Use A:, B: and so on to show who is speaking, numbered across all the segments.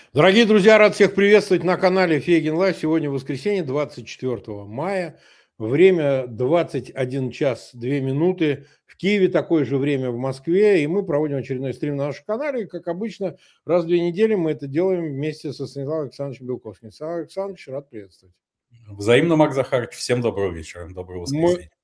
A: Дорогие друзья, рад всех приветствовать на канале Фейгин Лайв. Сегодня воскресенье, 24 мая. Время 21 час 2 минуты. В Киеве такое же время в Москве. И мы проводим очередной стрим на нашем канале. И, как обычно, раз в 2 недели мы это делаем вместе со Станиславом Александровичем Белковским. Станислав Александрович, рад приветствовать.
B: Взаимно, Макс Захарович. Всем доброго вечера, доброго
A: Мы,
B: воскресенья.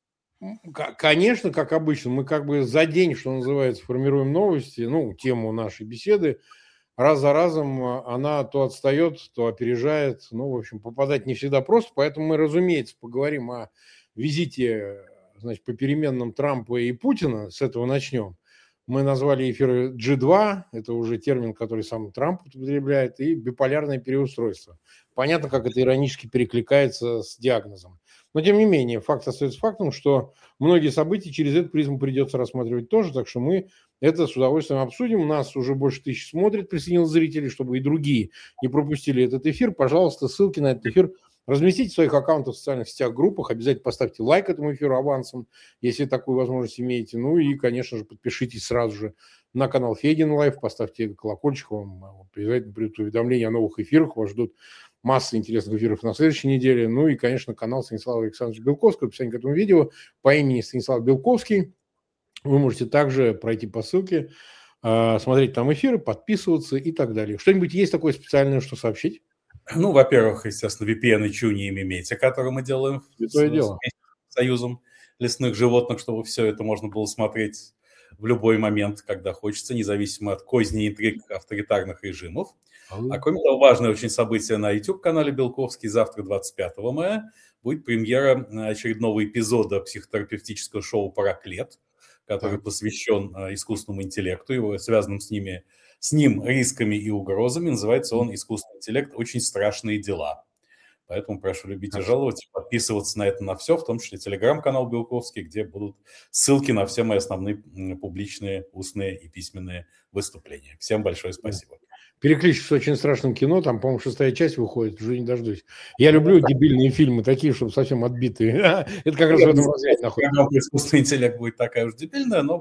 A: конечно, как обычно, мы как бы за день, что называется, формируем новости, тему нашей беседы. Раз за разом она то отстает, то опережает. В общем, попадать не всегда просто. Поэтому мы, разумеется, поговорим о визите, значит, попеременном Трампа и Путина. С этого начнем. Мы назвали эфир G2. Это уже термин, который сам Трамп употребляет. И биполярное переустройство. Понятно, как это иронически перекликается с диагнозом. Но, тем не менее, факт остается фактом, что многие события через эту призму придется рассматривать тоже. Так что мы это с удовольствием обсудим. Нас уже больше 1000 смотрит, присоединилось зрителей, чтобы и другие не пропустили этот эфир. Пожалуйста, ссылки на этот эфир разместите в своих аккаунтах в социальных сетях, группах. Обязательно поставьте лайк этому эфиру авансом, если такую возможность имеете. Ну и, конечно же, подпишитесь сразу же на канал Фейгин Лайв, поставьте колокольчик, вам обязательно придут уведомления о новых эфирах. Вас ждут масса интересных эфиров на следующей неделе. Ну и, конечно, канал Станислава Александровича Белковского. Описание к этому видео по имени Станислав Белковский. Вы можете также пройти по ссылке, смотреть там эфиры, подписываться и так далее. Что-нибудь есть такое специальное, что сообщить?
B: Ну, во-первых, естественно, VPN и Чуни и Мемети, который мы делаем
A: Святое дело.
B: с Союзом лесных животных, чтобы все это можно было смотреть в любой момент, когда хочется, независимо от козни и интриг авторитарных режимов. А кроме того, важное очень событие на YouTube-канале Белковский. Завтра, 25 мая, будет премьера очередного эпизода психотерапевтического шоу «Параклет», который посвящен искусственному интеллекту, его связанным с ним рисками и угрозами. Называется он «Искусственный интеллект. Очень страшные дела». Поэтому прошу любить и жаловать, подписываться на это на все, в том числе телеграм-канал Белковский, где будут ссылки на все мои основные публичные, устные и письменные выступления. Всем большое спасибо.
A: Перекличусь с «Очень страшным кино», там, по-моему, 6-я часть выходит, уже не дождусь. Я люблю дебильные фильмы, такие, чтобы совсем отбитые. Это как раз в этом разряде находится.
B: Искусственный интеллект будет такая уж дебильная, но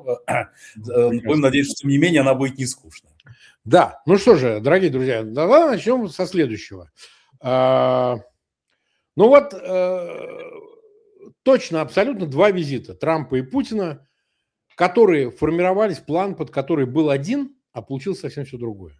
B: будем надеяться, что, тем не менее, она будет не скучная.
A: Да, ну что же, дорогие друзья, давай начнем со следующего. Точно, абсолютно два визита Трампа и Путина, которые формировались, план, под который был один, а получилось совсем все другое.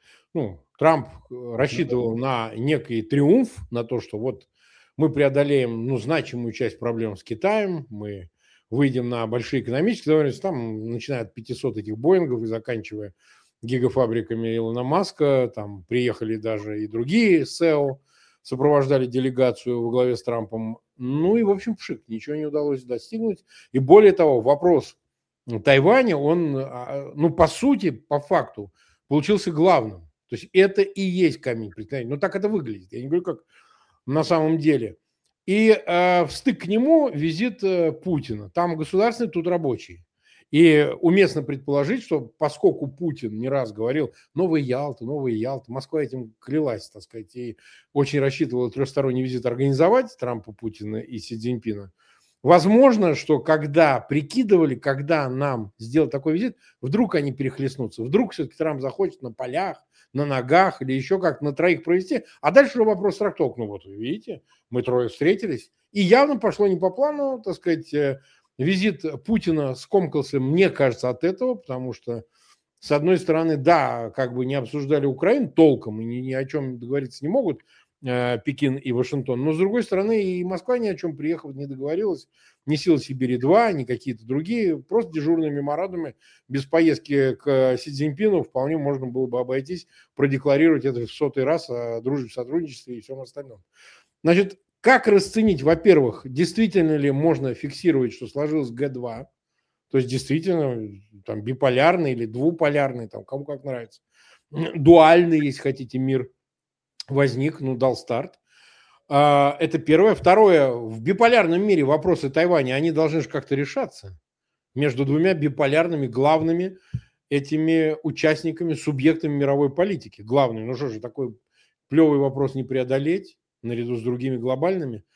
A: Трамп рассчитывал на некий триумф, на то, что вот мы преодолеем значимую часть проблем с Китаем, мы выйдем на большие экономические договоренности, там, начиная от 500 этих Боингов и заканчивая гигафабриками Илона Маска, там приехали даже и другие СЭО, сопровождали делегацию во главе с Трампом. И, в общем, пшик, ничего не удалось достигнуть. И более того, вопрос Тайваня, он, по сути, по факту, получился главным. То есть это и есть камень преткновения. Так это выглядит. Я не говорю, как на самом деле. И в стык к нему визит Путина. Там государственный, тут рабочий. И уместно предположить, что поскольку Путин не раз говорил новая Ялта, Москва этим клялась, так сказать, и очень рассчитывала трехсторонний визит организовать Трампа, Путина и Си Цзиньпина, возможно, что когда прикидывали, когда нам сделать такой визит, вдруг они перехлестнутся, вдруг все-таки Трамп захочет на полях, на ногах или еще как на троих провести, а дальше уже вопрос трактовок. Вот вы видите, мы трое встретились, и явно пошло не по плану, так сказать, визит Путина скомкался, мне кажется, от этого, потому что, с одной стороны, да, как бы не обсуждали Украину толком и ни о чем договориться не могут Пекин и Вашингтон, но, с другой стороны, и Москва ни о чем приехать не договорилась, ни силы Сибири-2, ни какие-то другие, просто дежурные меморандумы, без поездки к Си Цзиньпину вполне можно было бы обойтись, продекларировать это в 100-й раз о дружбе, сотрудничестве и всем остальном. Значит, как расценить, во-первых, действительно ли можно фиксировать, что сложилось Г2, то есть действительно там биполярный или двуполярный, там кому как нравится, дуальный, если хотите, мир возник, дал старт. Это первое. Второе, в биполярном мире вопросы Тайваня, они должны же как-то решаться между двумя биполярными главными этими участниками, субъектами мировой политики. Главный, что же, такой плевый вопрос не преодолеть наряду с другими глобальными.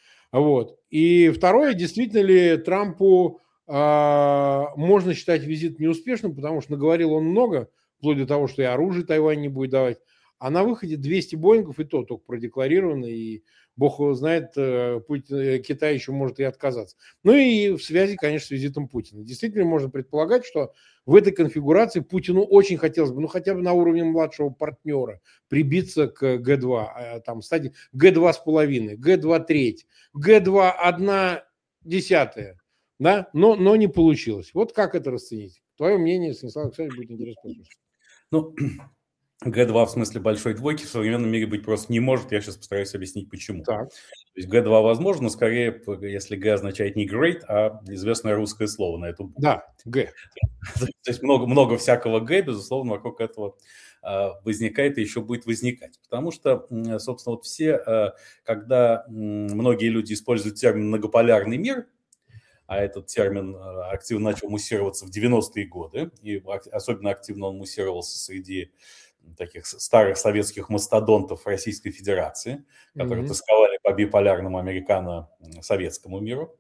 A: И второе, действительно ли Трампу можно считать визит неуспешным, потому что наговорил он много, вплоть до того, что и оружие Тайвань не будет давать. а на выходе 200 Боингов, и то только продекларировано, и бог его знает, Китай еще может и отказаться. Ну и в связи, конечно, с визитом Путина. Действительно, можно предполагать, что в этой конфигурации Путину очень хотелось бы, ну хотя бы на уровне младшего партнера, прибиться к Г2, там, стать Г2,5, Г2,3, Г2,1, да, но не получилось. Вот как это расценить? Твое мнение, Станислав Александрович, будет интересно послушать.
B: Ну, Г2 в смысле большой двойки в современном мире быть просто не может. Я сейчас постараюсь объяснить, почему.
A: Так.
B: То есть Г2 возможно, но скорее, если Г означает не great, а известное русское слово на эту букву.
A: Да, Г.
B: То есть много всякого Г, безусловно, вокруг этого возникает и еще будет возникать. Потому что, собственно, вот все, когда многие люди используют термин «многополярный мир», а этот термин активно начал муссироваться в 90-е годы, и особенно активно он муссировался среди таких старых советских мастодонтов Российской Федерации, которые тосковали по биполярному американо-советскому миру,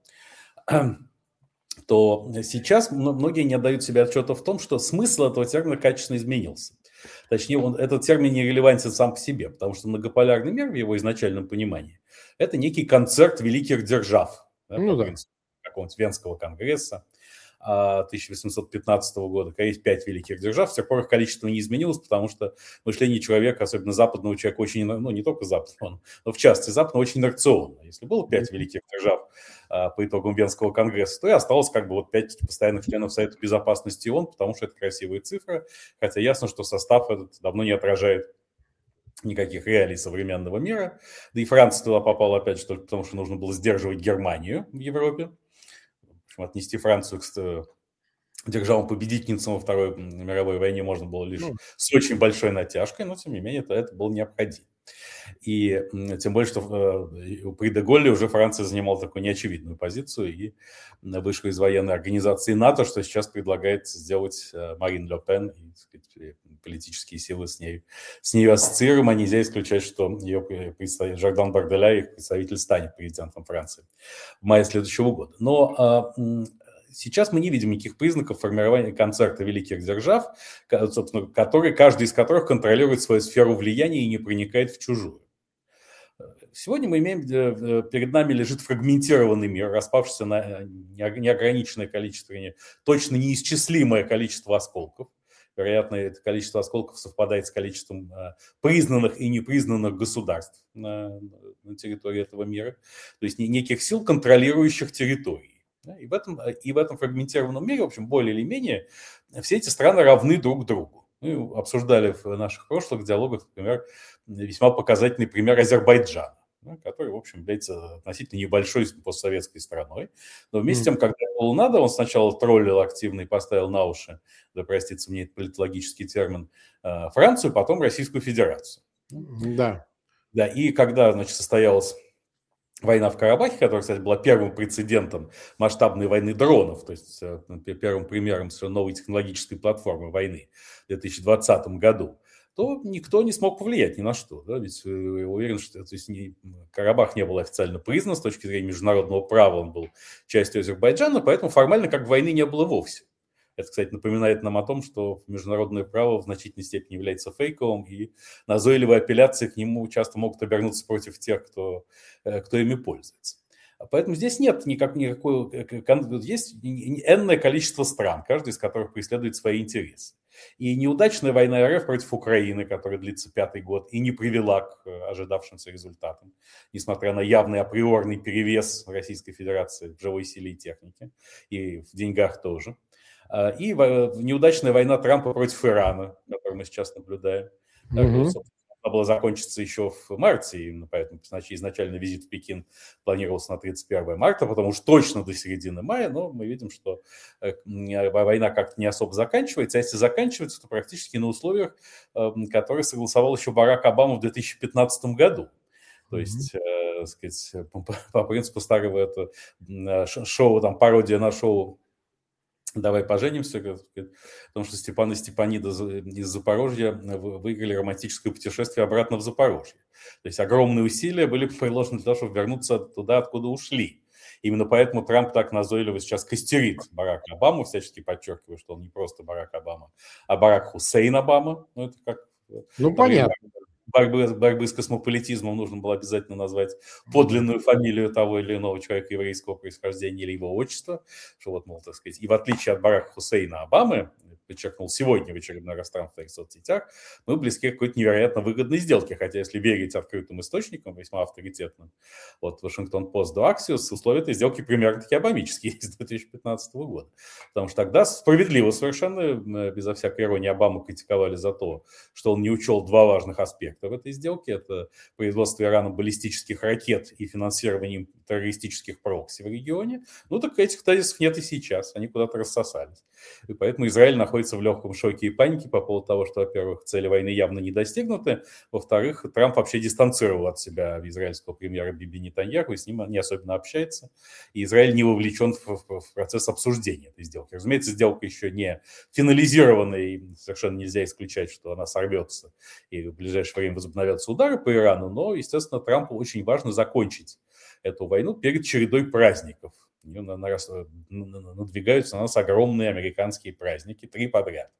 B: то сейчас многие не отдают себе отчета в том, что смысл этого термина качественно изменился. Точнее, этот термин не релевантен сам по себе, потому что многополярный мир в его изначальном понимании – это некий концерт великих держав, да, по принципу какого-нибудь Венского конгресса 1815 года, когда есть 5 великих держав, с тех пор их количество не изменилось, потому что мышление человека, особенно западного человека, очень, ну не только западного, но в частности западного, очень инерционно. Если было 5 великих держав по итогам Венского конгресса, то и осталось как бы вот 5 постоянных членов Совета Безопасности ООН, потому что это красивые цифры, хотя ясно, что состав этот давно не отражает никаких реалий современного мира. Да и Франция туда попала, опять же, только потому, что нужно было сдерживать Германию в Европе. Отнести Францию к державам-победительницам во Второй мировой войне можно было лишь с очень большой натяжкой, но, тем не менее, это было необходимо. И тем более, что при де Голле уже Франция занимала такую неочевидную позицию и вышла из военной организации НАТО, что сейчас предлагает сделать Марин Ле Пен, и, так сказать, политические силы с ней ассоциируем, а нельзя исключать, что ее представитель Жордан Барделя, их представитель, станет президентом Франции в мае следующего года. Но сейчас мы не видим никаких признаков формирования концерта великих держав, собственно, каждый из которых контролирует свою сферу влияния и не проникает в чужую. Сегодня мы имеем, перед нами лежит фрагментированный мир, распавшийся на неограниченное количество, точно неисчислимое количество осколков. Вероятно, это количество осколков совпадает с количеством признанных и непризнанных государств на территории этого мира. То есть неких сил, контролирующих территории. И в этом фрагментированном мире, в общем, более или менее, все эти страны равны друг другу. Мы обсуждали в наших прошлых диалогах, например, весьма показательный пример Азербайджана, который, в общем, является относительно небольшой постсоветской страной. Но вместе с тем, когда это было надо, он сначала троллил активно и поставил на уши, да простится мне этот политологический термин, Францию, потом Российскую Федерацию.
A: Да.
B: Да, и когда, значит, состоялась война в Карабахе, которая, кстати, была первым прецедентом масштабной войны дронов, то есть первым примером новой технологической платформы войны в 2020 году, то никто не смог повлиять ни на что. Да? Ведь уверен, что Карабах не был официально признан с точки зрения международного права, он был частью Азербайджана, поэтому формально как войны не было вовсе. Это, кстати, напоминает нам о том, что международное право в значительной степени является фейковым, и назойливые апелляции к нему часто могут обернуться против тех, кто ими пользуется. Поэтому здесь нет никакой... Есть энное количество стран, каждый из которых преследует свои интересы. И неудачная война РФ против Украины, которая длится 5-й год, и не привела к ожидавшимся результатам, несмотря на явный априорный перевес Российской Федерации в живой силе и технике, и в деньгах тоже. И неудачная война Трампа против Ирана, которую мы сейчас наблюдаем. Должна была закончиться еще в марте, именно поэтому изначально визит в Пекин планировался на 31 марта, потому что точно до середины мая, но мы видим, что война как-то не особо заканчивается, а если заканчивается, то практически на условиях, которые согласовал еще Барак Обама в 2015 году. То есть, так сказать, по принципу старого это шоу, там пародия на шоу «Давай поженимся», потому что Степан и Степанида из Запорожья выиграли романтическое путешествие обратно в Запорожье. То есть огромные усилия были приложены для того, чтобы вернуться туда, откуда ушли. Именно поэтому Трамп так назойливо сейчас костерит Барака Обаму, всячески подчеркивая, что он не просто Барак Обама, а Барак Хусейн Обама. Ну, это как...
A: понятно.
B: борьбы с космополитизмом нужно было обязательно назвать подлинную фамилию того или иного человека еврейского происхождения или его отчество, что вот, мол, так сказать, и в отличие от Барака Хусейна Обамы, подчеркнул сегодня в очередной раз Трамп в своих соцсетях, мы близки к какой-то невероятно выгодной сделке, хотя если верить открытым источникам, весьма авторитетным, вот Вашингтон-Пост до Аксиос, условия этой сделки примерно такие обамические с 2015 года, потому что тогда справедливо совершенно, безо всякой иронии, Обаму критиковали за то, что он не учел два важных аспекта в этой сделке. Это производство Ираном баллистических ракет и финансирование террористических прокси в регионе. Ну так этих тезисов нет и сейчас, они куда-то рассосались. И поэтому Израиль находится в легком шоке и панике по поводу того, что, во-первых, цели войны явно не достигнуты, во-вторых, Трамп вообще дистанцировал от себя израильского премьера Биби Нетаньяху и с ним не особенно общается, и Израиль не вовлечен в процесс обсуждения этой сделки. Разумеется, сделка еще не финализирована, и совершенно нельзя исключать, что она сорвется, и в ближайшее время возобновятся удары по Ирану, но, естественно, Трампу очень важно закончить эту войну перед чередой праздников. Надвигаются на нас огромные американские праздники, 3 подряд.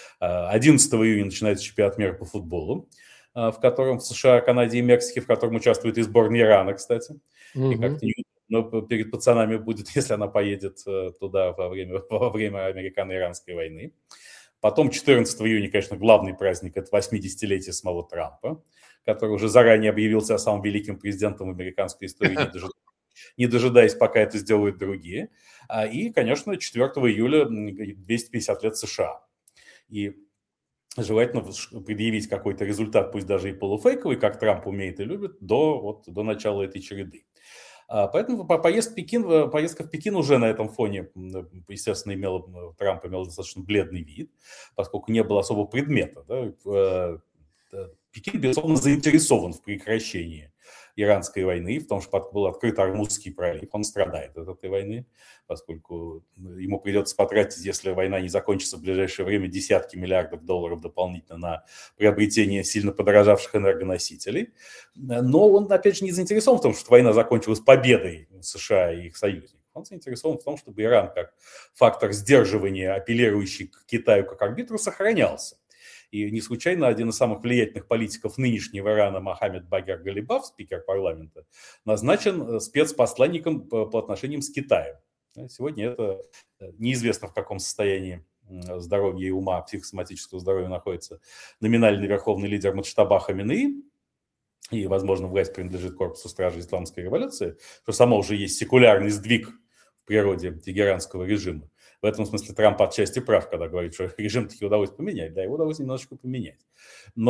B: 11 июня начинается чемпионат мира по футболу, в котором в США, Канаде и Мексике, в котором участвует и сборная Ирана, кстати. И как-то но перед пацанами будет, если она поедет туда во время американо-иранской войны. Потом 14 июня, конечно, главный праздник – это 80-летие самого Трампа, который уже заранее объявил себя самым великим президентом американской истории, не дожидаясь, пока это сделают другие. И, конечно, 4 июля 250 лет США. И желательно предъявить какой-то результат, пусть даже и полуфейковый, как Трамп умеет и любит, до начала этой череды. Поэтому поездка в Пекин уже на этом фоне, естественно, Трамп имел достаточно бледный вид, поскольку не было особого предмета. Да? Пекин, безусловно, заинтересован в прекращении иранской войны, в том, что был открыт Ормузский пролив. Он страдает от этой войны, поскольку ему придется потратить, если война не закончится в ближайшее время, десятки миллиардов долларов дополнительно на приобретение сильно подорожавших энергоносителей. Но он, опять же, не заинтересован в том, что война закончилась победой США и их союзников. Он заинтересован в том, чтобы Иран как фактор сдерживания, апеллирующий к Китаю как арбитру, сохранялся. И не случайно один из самых влиятельных политиков нынешнего Ирана Мохаммед Багер Галибаф, спикер парламента, назначен спецпосланником по отношениям с Китаем. Сегодня это неизвестно, в каком состоянии здоровья и ума, психосоматического здоровья находится номинальный верховный лидер Муджтаба Хаминеи, и, возможно, власть принадлежит корпусу стражи исламской революции, что само уже есть секулярный сдвиг в природе тегеранского режима. В этом смысле Трамп отчасти прав, когда говорит, что режим таки удалось поменять. Да, его удалось немножечко поменять. Но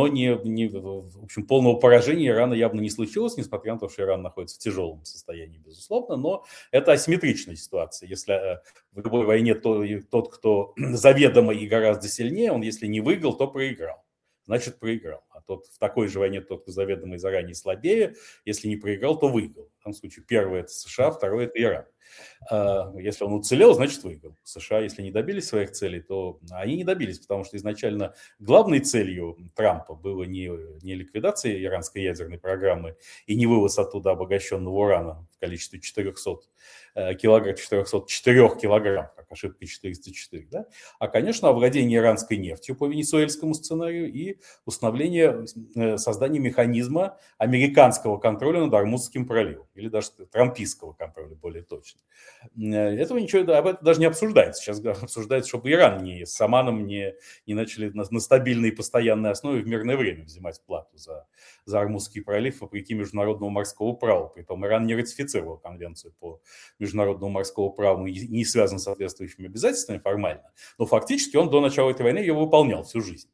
B: в общем, полного поражения Ирана явно не случилось, несмотря на то, что Иран находится в тяжелом состоянии, безусловно. Но это асимметричная ситуация. Если в любой войне тот, кто заведомо и гораздо сильнее, он если не выиграл, то проиграл. Значит, проиграл. А в такой же войне тот, кто заведомо и заранее слабее, если не проиграл, то выиграл. В том случае первое – это США, второе – это Иран. Если он уцелел, значит выиграл. США, если не добились своих целей, то они не добились, потому что изначально главной целью Трампа было не ликвидация иранской ядерной программы и не вывоз оттуда обогащенного урана в количестве 404 килограмм, как ошибка 404, да? А, конечно, овладение иранской нефтью по венесуэльскому сценарию и создание механизма американского контроля над Ормузским проливом, или даже трампийского контроля, более точно. Этого ничего, об этом даже не обсуждается. Сейчас обсуждается, чтобы Иран с Оманом не начали на стабильной и постоянной основе в мирное время взимать плату за Ормузский пролив вопреки международному морскому праву. Притом Иран не ратифицировал конвенцию по международному морскому праву и не связан с соответствующими обязательствами формально, но фактически он до начала этой войны ее выполнял всю жизнь.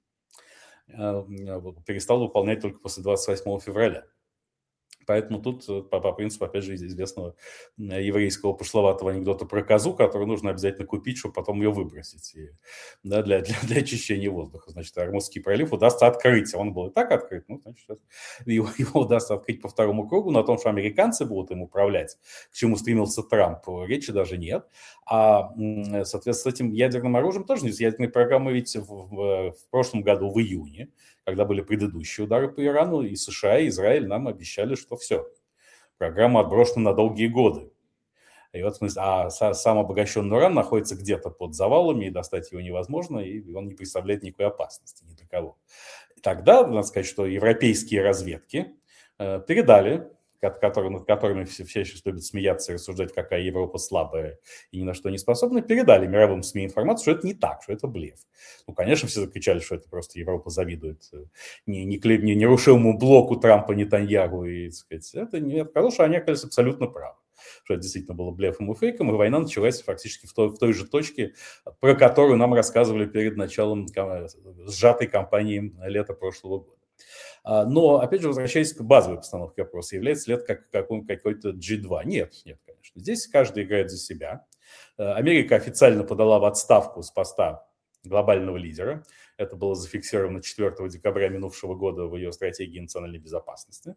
B: Перестал выполнять только после 28 февраля. Поэтому тут по принципу, опять же, известного еврейского пошловатого анекдота про козу, которую нужно обязательно купить, чтобы потом ее выбросить для очищения воздуха. Значит, Ормузский пролив удастся открыть. Он был и так открыт, значит, его удастся открыть по второму кругу. Но о том, что американцы будут им управлять, к чему стремился Трамп, речи даже нет. А, соответственно, с этим ядерным оружием тоже нет. Ядерной программы ведь в прошлом году, в июне, когда были предыдущие удары по Ирану, и США, и Израиль нам обещали, что все, программа отброшена на долгие годы. И вот в смысле, сам обогащенный уран находится где-то под завалами, и достать его невозможно, и он не представляет никакой опасности ни для кого. Тогда, надо сказать, что европейские разведки передали, над которыми все сейчас любят смеяться и рассуждать, какая Европа слабая и ни на что не способна, передали мировым СМИ информацию, что это не так, что это блеф. Ну, конечно, все закричали, что это просто Европа завидует нерушимому блоку Трампа, Нетаньяху, и, так сказать, это не сказал, что они оказались абсолютно правы, что это действительно было блефом и фейком, и война началась фактически в той же точке, про которую нам рассказывали перед началом сжатой кампании лета прошлого года. Но, опять же, возвращаясь к базовой постановке вопроса, является ли это какой-то G2? Нет, конечно. Здесь каждый играет за себя. Америка официально подала в отставку с поста глобального лидера. Это было зафиксировано 4 декабря минувшего года в ее стратегии национальной безопасности.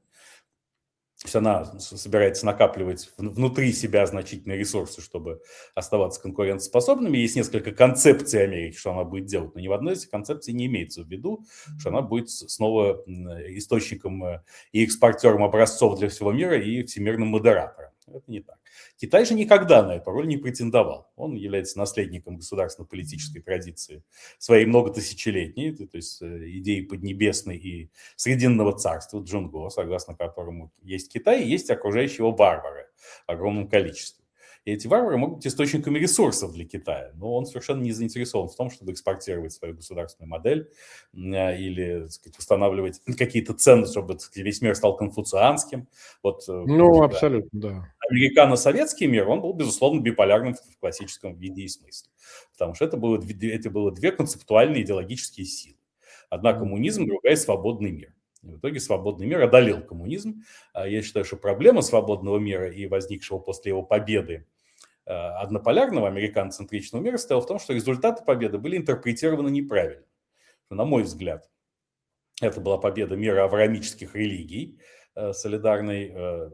B: То есть она собирается накапливать внутри себя значительные ресурсы, чтобы оставаться конкурентоспособными. Есть несколько концепций Америки, что она будет делать, но ни в одной из этих концепций не имеется в виду, что она будет снова источником и экспортером образцов для всего мира и всемирным модератором. Это не так. Китай же никогда на эту роль не претендовал. Он является наследником государственно-политической традиции своей многотысячелетней, то есть идеи Поднебесной и Срединного царства Джунго, согласно которому есть Китай и есть окружающие его варвары в огромном количестве. И эти варвары могут быть источниками ресурсов для Китая, но он совершенно не заинтересован в том, чтобы экспортировать свою государственную модель или, так сказать, устанавливать какие-то ценности, чтобы, так сказать, весь мир стал конфуцианским. Вот,
A: ну, абсолютно, да.
B: Американо-советский мир, он был, безусловно, биполярным в классическом виде и смысле, потому что это было две концептуальные идеологические силы. Одна коммунизм, другая свободный мир. И в итоге свободный мир одолел коммунизм. Я считаю, что проблема свободного мира и возникшего после его победы однополярного американоцентричного мира стояла в том, что результаты победы были интерпретированы неправильно. На мой взгляд, это была победа мира авраамических религий, солидарный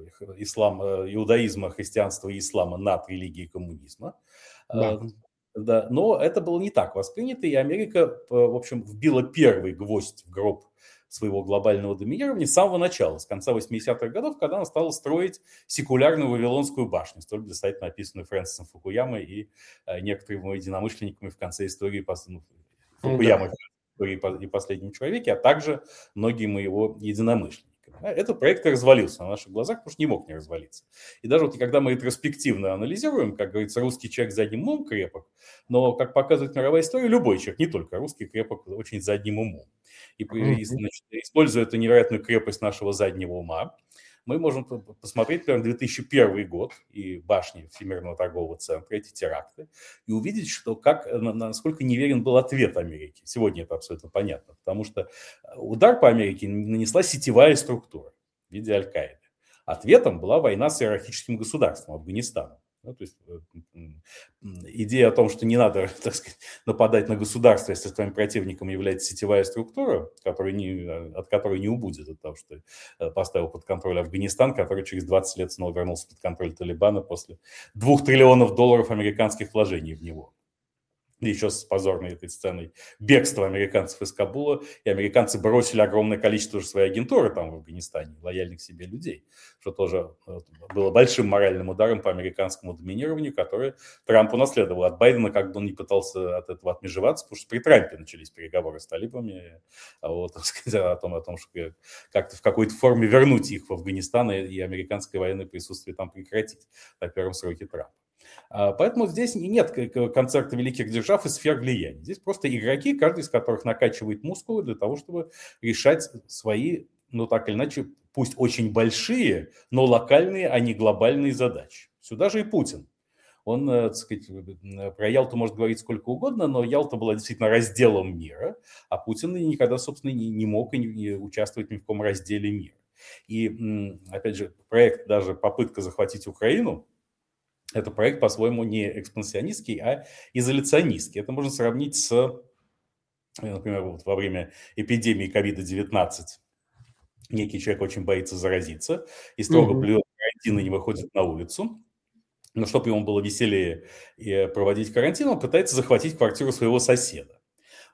B: иудаизма, христианства и ислама над религией коммунизма. Да. Да, но это было не так воспринято, и Америка, в общем, вбила первый гвоздь в гроб своего глобального доминирования с самого начала, с конца 80-х годов, когда она стала строить секулярную Вавилонскую башню, столь блистательно описанную Фрэнсисом Фукуямой и некоторыми единомышленниками в конце истории Фукуямы и «Последнем человеке», а также многими его единомышленниками. Этот проект развалился на наших глазах, потому что не мог не развалиться. И даже вот когда мы ретроспективно анализируем, как говорится, русский человек задним умом крепок, но, как показывает мировая история, любой человек, не только русский, крепок очень задним умом. И значит, используя эту невероятную крепость нашего заднего ума, мы можем посмотреть, например, 2001 год и башни Всемирного торгового центра, эти теракты, и увидеть, что насколько неверен был ответ Америки. Сегодня это абсолютно понятно, потому что удар по Америке нанесла сетевая структура в виде Аль-Каиды. Ответом была война с иерархическим государством Афганистаном. Ну, то есть идея о том, что не надо, так сказать, нападать на государство, если твоим противником является сетевая структура, от которой не убудет от того, что ты поставил под контроль Афганистан, который через 20 лет снова вернулся под контроль Талибана после $2 триллионов американских вложений в него. И еще с позорной этой сценой бегства американцев из Кабула, и американцы бросили огромное количество уже своей агентуры там в Афганистане, лояльных себе людей, что тоже было большим моральным ударом по американскому доминированию, которое Трамп унаследовал от Байдена, как бы он не пытался от этого отмежеваться, потому что при Трампе начались переговоры с талибами вот, о том, что как-то в какой-то форме вернуть их в Афганистан и американское военное присутствие там прекратить на первом сроке Трампа. Поэтому здесь нет концерта великих держав и сфер влияния. Здесь просто игроки, каждый из которых накачивает мускулы для того, чтобы решать свои, ну так или иначе, пусть очень большие, но локальные, а не глобальные задачи. Сюда же и Путин. Он, так сказать, про Ялту может говорить сколько угодно, но Ялта была действительно разделом мира, а Путин никогда, собственно, не мог и не участвовать ни в каком разделе мира. И, опять же, проект, даже попытка захватить Украину, это проект, по-своему, не экспансионистский, а изоляционистский. Это можно сравнить с, например, вот во время эпидемии COVID-19 некий человек очень боится заразиться и строго блюдет карантин и не выходит на улицу. Но чтобы ему было веселее проводить карантин, он пытается захватить квартиру своего соседа.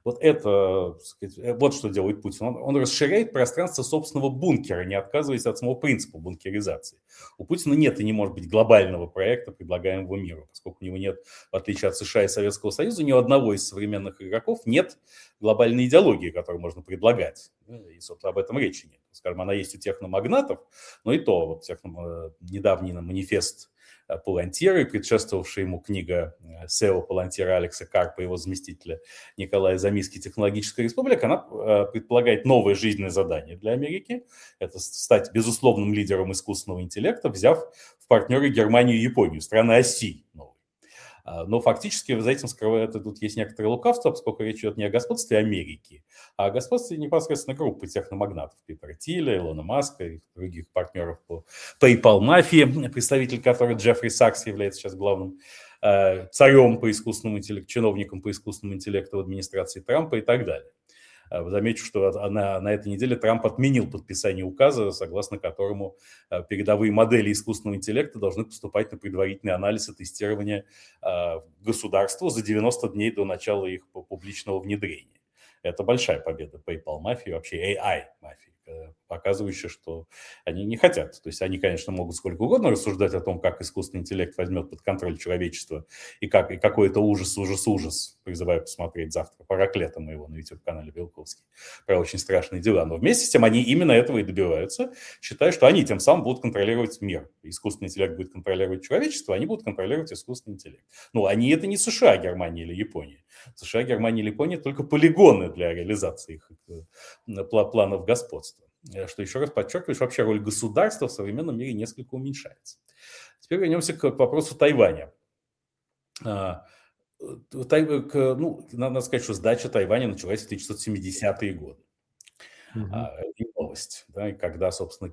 B: Вот это, так сказать, вот что делает Путин. Он расширяет пространство собственного бункера, не отказываясь от самого принципа бункеризации. У Путина нет и не может быть глобального проекта, предлагаемого миру, поскольку у него нет, в отличие от США и Советского Союза, ни у одного из современных игроков нет глобальной идеологии, которую можно предлагать. И, собственно, об этом речи нет. Скажем, она есть у техномагнатов, но и то вот недавний манифест Палантьера и предшествовавшая ему книга SEO Палантьера Алекса Карпа и его заместителя Николая Замиски «Технологическая республика», она предполагает новое жизненное задание для Америки. Это стать безусловным лидером искусственного интеллекта, взяв в партнеры Германию и Японию, страны оси новой. Но фактически за этим скрывается, тут есть некоторое лукавство, поскольку речь идет не о господстве Америки, а о господстве непосредственно группы техномагнатов Питера Тиля, Илона Маска и других партнеров по PayPal мафии, представитель которой Джеффри Сакс является сейчас главным царем по искусственному интеллекту, чиновником по искусственному интеллекту в администрации Трампа и так далее. Замечу, что на этой неделе Трамп отменил подписание указа, согласно которому передовые модели искусственного интеллекта должны поступать на предварительный анализ и тестирование государству за 90 дней до начала их публичного внедрения. Это большая победа PayPal мафии, вообще AI мафии, показывающая, что они не хотят. То есть они, конечно, могут сколько угодно рассуждать о том, как искусственный интеллект возьмет под контроль человечество и какой это ужас. Призываю посмотреть завтра параклета моего на YouTube-канале Белковский про очень страшные дела. Но вместе с тем они именно этого и добиваются, считая, что они тем самым будут контролировать мир. Искусственный интеллект будет контролировать человечество, они будут контролировать искусственный интеллект. Ну, они это не США, Германия или Япония. США, Германия или Япония только полигоны для реализации их планов господства. Что еще раз подчеркиваю, что вообще роль государства в современном мире несколько уменьшается. Теперь вернемся к вопросу Тайваня. Надо сказать, что сдача Тайваня началась в 1970-е годы. И новость, да, и когда, собственно,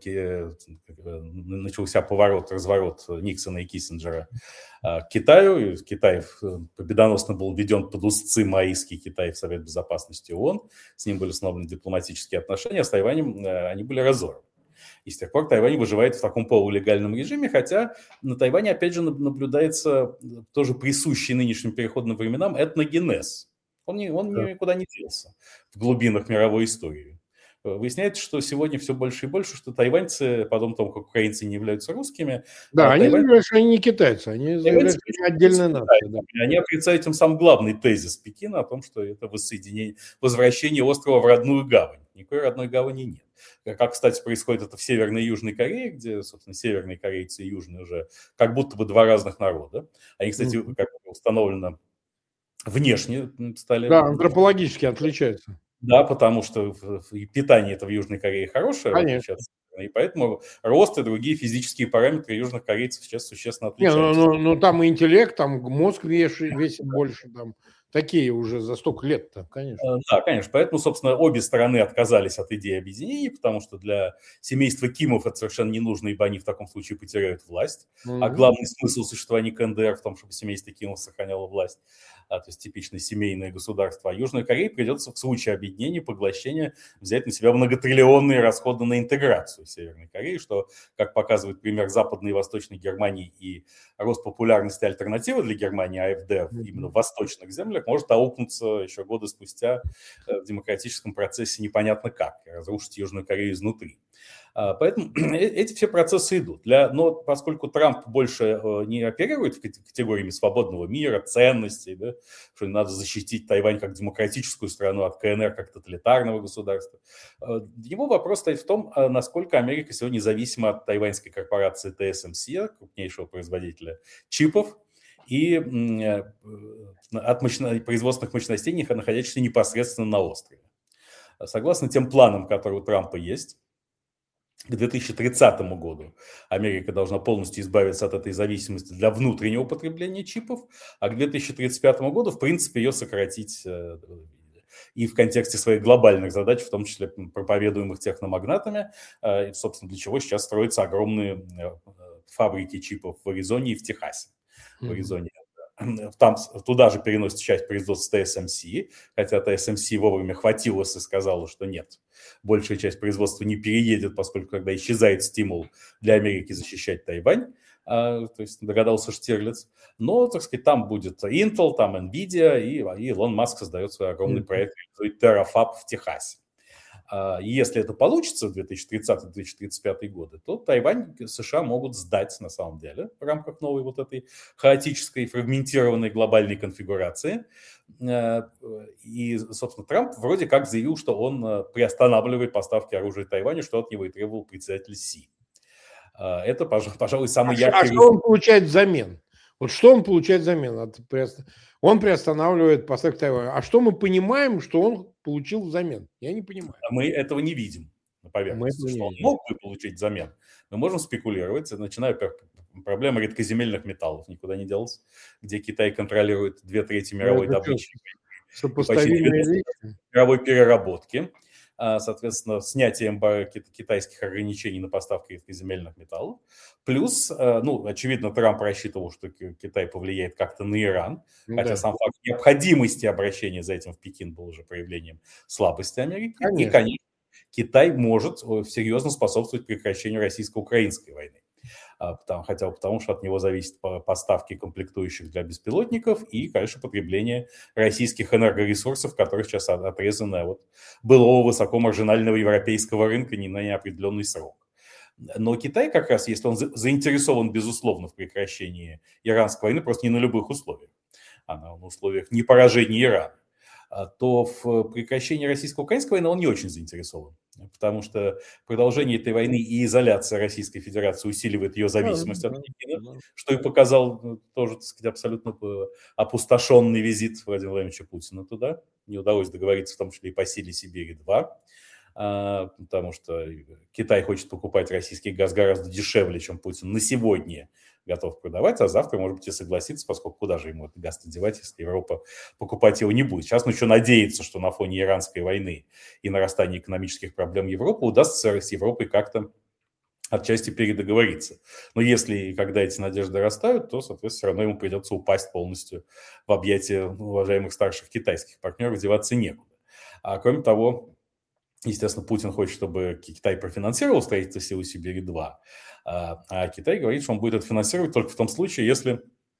B: начался разворот Никсона и Киссинджера к Китаю, и Китай победоносно был введен под узцы маоистский Китай в Совет Безопасности ООН, с ним были установлены дипломатические отношения, а с Тайванем они были разорваны. И с тех пор Тайвань выживает в таком полулегальном режиме, хотя на Тайване, опять же, наблюдается тоже присущий нынешним переходным временам этногенез. Он никуда не делся в глубинах мировой истории. Выясняется, что сегодня все больше и больше, что тайваньцы, подобно тому, как украинцы не являются русскими...
A: Да, они заявляют, что они не китайцы, они заявляют, что они отдельная нация. Да.
B: Они отрицают тем самым главный тезис Пекина о том, что это возвращение острова в родную гавань. Никакой родной гавани нет. Как, кстати, происходит это в Северной и Южной Корее, где, собственно, северные корейцы и южные уже как будто бы два разных народа. Они, кстати, как установлено, внешне стали...
A: Да, антропологически отличаются.
B: Да, потому что питание это в Южной Корее хорошее, и поэтому рост и другие физические параметры южных корейцев сейчас существенно отличаются.
A: Ну там и интеллект, там мозг весит больше, там такие уже за столько лет-то, конечно.
B: Да, конечно. Поэтому, собственно, обе стороны отказались от идеи объединения, потому что для семейства Кимов это совершенно не нужно, ибо они в таком случае потеряют власть. А главный смысл существования КНДР в том, чтобы семейство Кимов сохраняло власть. То есть типичное семейное государство. А Южной Корее придется в случае объединения, поглощения взять на себя многотриллионные расходы на интеграцию Северной Кореи, что, как показывает пример Западной и Восточной Германии и рост популярности альтернативы для Германии, АФД, именно в восточных землях, может аукнуться еще годы спустя в демократическом процессе непонятно как, разрушить Южную Корею изнутри. Поэтому эти все процессы идут. Но поскольку Трамп больше не оперирует категориями свободного мира, ценностей, да, что надо защитить Тайвань как демократическую страну от КНР как тоталитарного государства, его вопрос стоит в том, насколько Америка сегодня зависима от тайваньской корпорации TSMC, крупнейшего производителя чипов, и от производственных мощностей, находящихся непосредственно на острове. Согласно тем планам, которые у Трампа есть, к 2030 году Америка должна полностью избавиться от этой зависимости для внутреннего потребления чипов, а к 2035 году, в принципе, ее сократить и в контексте своих глобальных задач, в том числе проповедуемых техномагнатами, собственно, для чего сейчас строятся огромные фабрики чипов в Аризоне и в Техасе. В Аризоне там туда же переносится часть производства TSMC, хотя TSMC вовремя хватилась и сказала, что нет, большая часть производства не переедет, поскольку когда исчезает стимул для Америки защищать Тайвань, то есть догадался Штирлиц. Но, так сказать, там будет Intel, там Nvidia, и Илон Маск создает свой огромный проект Terafab в Техасе. Если это получится в 2030-2035 годы, то Тайвань США могут сдать на самом деле в рамках новой вот этой хаотической, фрагментированной глобальной конфигурации. И, собственно, Трамп вроде как заявил, что он приостанавливает поставки оружия Тайваню, что от него и требовал председатель Си. Это, пожалуй, самый яркий...
A: А что он получает взамен? Вот что он получает взамен? Он приостанавливает поставки Тайваню. А что мы понимаем, что он получил взамен? Я не понимаю.
B: Мы этого не видим на поверхности. Что он мог бы получить взамен? Мы можем спекулировать, начиная проблема редкоземельных металлов никуда не делась, где Китай контролирует 2/3 мировой добычи,
A: сопоставимые
B: мировой переработки. Соответственно, снятие китайских ограничений на поставки редкоземельных металлов. Плюс, очевидно, Трамп рассчитывал, что Китай повлияет как-то на Иран, хотя сам факт необходимости обращения за этим в Пекин был уже проявлением слабости Америки. Конечно. И, конечно, Китай может серьезно способствовать прекращению российско-украинской войны. Потому что от него зависят поставки комплектующих для беспилотников и, конечно, потребление российских энергоресурсов, которые сейчас отрезаны от былого высокомаржинального европейского рынка на неопределенный срок. Но Китай как раз, если он заинтересован, безусловно, в прекращении иранской войны, просто не на любых условиях, а на условиях непоражения Ирана, то в прекращении российско-украинской войны он не очень заинтересован. Потому что продолжение этой войны и изоляция Российской Федерации усиливает ее зависимость от Пекина, что и показал тоже, так сказать, абсолютно опустошенный визит Владимира Владимировича Путина туда. Не удалось договориться, в том числе и по силе Сибири-2, потому что Китай хочет покупать российский газ гораздо дешевле, чем Путин на сегодня готов продавать, а завтра, может быть, и согласится, поскольку куда же ему этот газ девать, если Европа покупать его не будет. Сейчас он еще надеется, что на фоне иранской войны и нарастания экономических проблем Европы удастся с Европой как-то отчасти передоговориться. Но если и когда эти надежды растают, то, соответственно, все равно ему придется упасть полностью в объятия уважаемых старших китайских партнеров, деваться некуда. А кроме того, естественно, Путин хочет, чтобы Китай профинансировал строительство силы Сибири-2, а Китай говорит, что он будет это финансировать только в том случае, если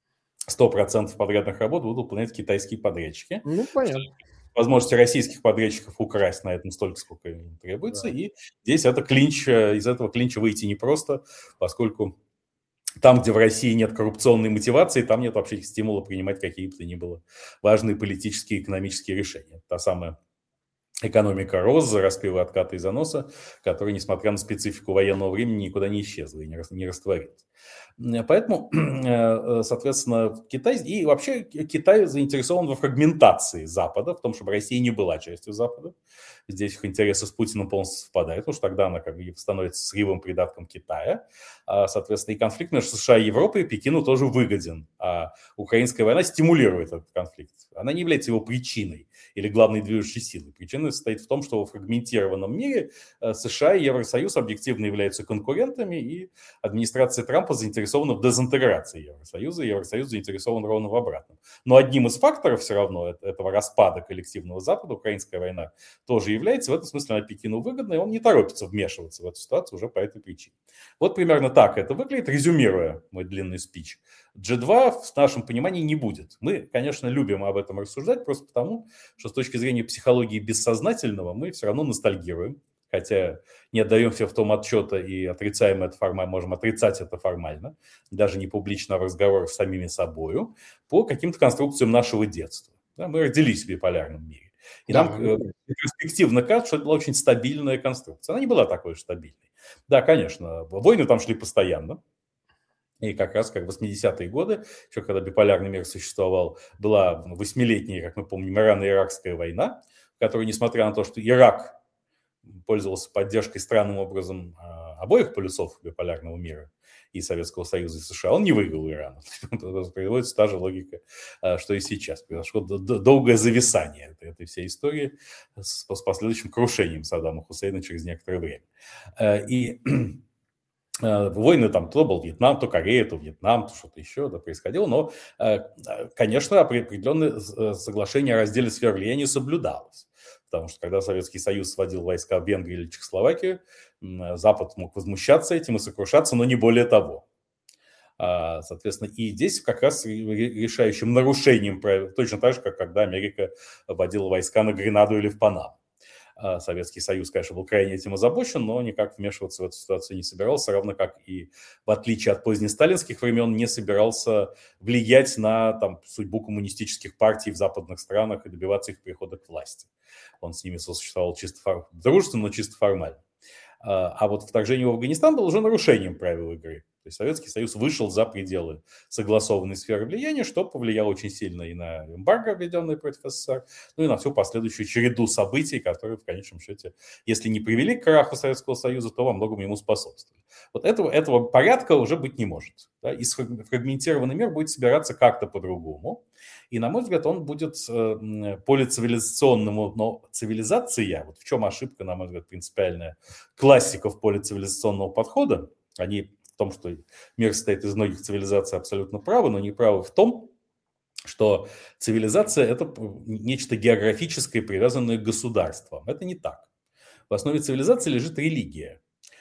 B: 100% подрядных работ будут выполнять китайские подрядчики.
A: Ну, понятно.
B: Возможности российских подрядчиков украсть на этом столько, сколько им требуется. Да. И здесь из этого клинча выйти непросто, поскольку там, где в России нет коррупционной мотивации, там нет вообще стимула принимать какие бы то ни было важные политические и экономические решения. Та самая экономика рос, распила откаты и заноса, которая, несмотря на специфику военного времени, никуда не исчезла и не растворилась. Поэтому, соответственно, Китай и вообще Китай заинтересован во фрагментации Запада, в том, чтобы Россия не была частью Запада. Здесь их интересы с Путиным полностью совпадают, потому что тогда она как бы становится сырьевым придатком Китая. Соответственно, и конфликт между США и Европой Пекину тоже выгоден. А украинская война стимулирует этот конфликт. Она не является его причиной или главной движущей силой. Причина состоит в том, что во фрагментированном мире США и Евросоюз объективно являются конкурентами, и администрация Трампа заинтересована в дезинтеграции Евросоюза, и Евросоюз заинтересован ровно в обратном. Но одним из факторов все равно этого распада коллективного Запада, украинская война, тоже является. В этом смысле она Пекину выгодна, и он не торопится вмешиваться в эту ситуацию уже по этой причине. Вот примерно так это выглядит, резюмируя мой длинный спич. G2 в нашем понимании не будет. Мы, конечно, любим об этом рассуждать, просто потому, что с точки зрения психологии бессознательного мы все равно ностальгируем, хотя не отдаем себе в том отчета и отрицаем это формально, можем отрицать это формально, даже не публично, а в разговорах с самими собой, по каким-то конструкциям нашего детства. Да, мы родились в биполярном мире. И нам перспективно кажется, что это была очень стабильная конструкция. Она не была такой уж стабильной. Да, конечно, войны там шли постоянно. И как раз как в 80-е годы, еще когда биполярный мир существовал, была 8-летняя, как мы помним, Ирано-Иракская война, в которой, несмотря на то, что Ирак пользовался поддержкой странным образом обоих полюсов биполярного мира, и Советского Союза, и США, он не выиграл Ирана. Приводится та же логика, что и сейчас. Произошло долгое зависание этой всей истории с последующим крушением Саддама Хусейна через некоторое время. И войны там то был Вьетнам, то Корея, то Вьетнам, то что-то еще происходило. Но, конечно, определенное соглашение о разделе сфер влияния соблюдалось. Потому что когда Советский Союз сводил войска в Венгрию или Чехословакию, Запад мог возмущаться этим и сокрушаться, но не более того. Соответственно, и здесь как раз решающим нарушением правил, точно так же, как когда Америка вводила войска на Гренаду или в Панаму. Советский Союз, конечно, был крайне этим озабочен, но никак вмешиваться в эту ситуацию не собирался, равно как и, в отличие от позднесталинских времен, не собирался влиять на судьбу коммунистических партий в западных странах и добиваться их прихода к власти. Он с ними сосуществовал чисто дружественно, но чисто формально. А вот вторжение в Афганистан было уже нарушением правил игры. То есть Советский Союз вышел за пределы согласованной сферы влияния, что повлияло очень сильно и на эмбарго, введенное против СССР, ну и на всю последующую череду событий, которые в конечном счете, если не привели к краху Советского Союза, то во многом ему способствовали. Вот этого порядка уже быть не может. Да? И фрагментированный мир будет собираться как-то по-другому. И, на мой взгляд, он будет полицивилизационному, но цивилизация, вот в чем ошибка, на мой взгляд, принципиальная классиков полицивилизационного подхода, они в том, что мир состоит из многих цивилизаций, абсолютно правы, но не правы в том, что цивилизация – это нечто географическое, привязанное к государствам. Это не так. В основе цивилизации лежит религия,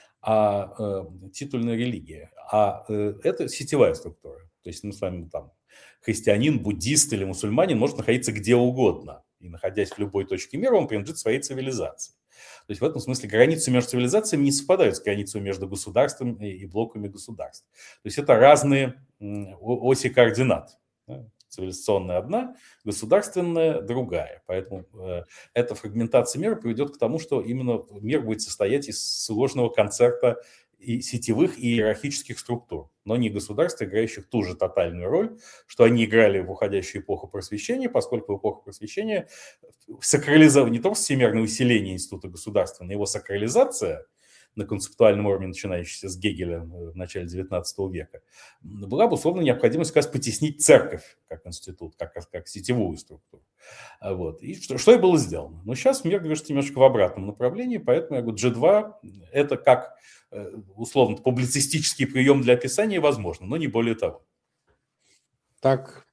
B: титульная религия, это сетевая структура. То есть мы с вами христианин, буддист или мусульманин может находиться где угодно. И находясь в любой точке мира, он принадлежит своей цивилизации. То есть в этом смысле границы между цивилизациями не совпадают с границей между государствами и блоками государств. То есть это разные оси координат. Цивилизационная одна, государственная другая. Поэтому эта фрагментация мира приведет к тому, что именно мир будет состоять из сложного концерта и сетевых, и иерархических структур, но не государств, играющих ту же тотальную роль, что они играли в уходящую эпоху просвещения, поскольку эпоха просвещения сакрализовала не только всемирное усиление института государства, но его сакрализация на концептуальном уровне, начинающаяся с Гегеля в начале XIX века, была обусловлена необходимость как раз потеснить церковь как институт, как сетевую структуру. Вот. И что и было сделано. Но сейчас мир движется немножко в обратном направлении, поэтому я говорю, G2 – это как условно публицистический прием для описания возможно, но не более того.
A: Так,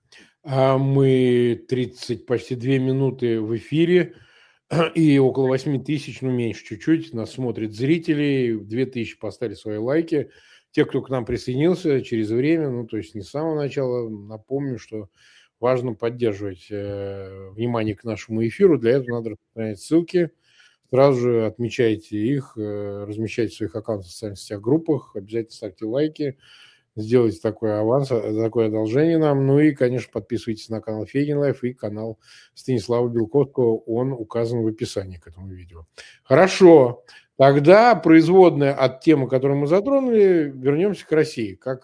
A: мы 30, почти 2 минуты в эфире, и около 8 тысяч, ну меньше чуть-чуть, нас смотрят зрители, 2000 поставили свои лайки. Те, кто к нам присоединился через время, ну то есть не с самого начала, напомню, что важно поддерживать внимание к нашему эфиру, для этого надо распространять ссылки. Сразу же отмечайте их, размещайте в своих аккаунтах в социальных сетях, группах, обязательно ставьте лайки, сделайте такой аванс, такое одолжение нам. Ну и, конечно, подписывайтесь на канал Фейгин Лайф и канал Станислава Белковского, он указан в описании к этому видео. Хорошо, тогда производная от темы, которую мы затронули, вернемся к России, как,